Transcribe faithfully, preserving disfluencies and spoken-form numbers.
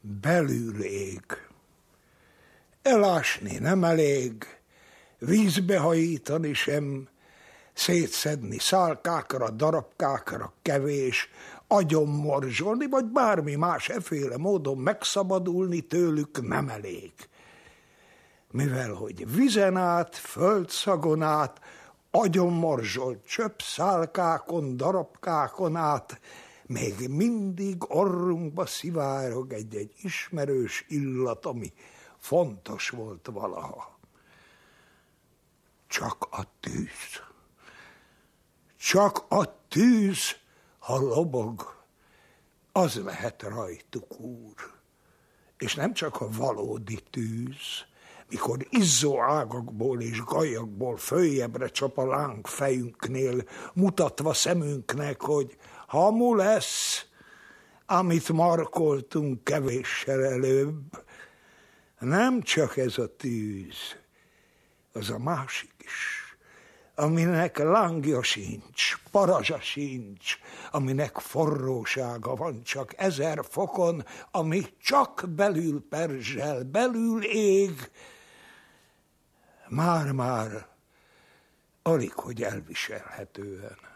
belül ég. Elásni nem elég, vízbe hajítani sem, szétszedni szálkákra, darabkákra kevés, agyonmorzsolni, vagy bármi más efféle módon megszabadulni tőlük nem elég. Mivel, hogy vizen át, földszagon át, agyonmorzsolt csöpszálkákon, darabkákon át, még mindig orrunkba szivárog egy-egy ismerős illat, ami fontos volt valaha. Csak a tűz. Csak a tűz, ha lobog, az lehet rajtuk, Úr. És nem csak a valódi tűz, mikor izzó ágakból és gajakból följebbre csap a láng fejünknél, mutatva szemünknek, hogy hamu lesz, amit markoltunk kevéssel előbb. Nem csak ez a tűz, az a másik is, aminek lángja sincs, parazsa sincs, aminek forrósága van csak ezer fokon, ami csak belül perzsel, belül ég, már-már alig, hogy elviselhetően.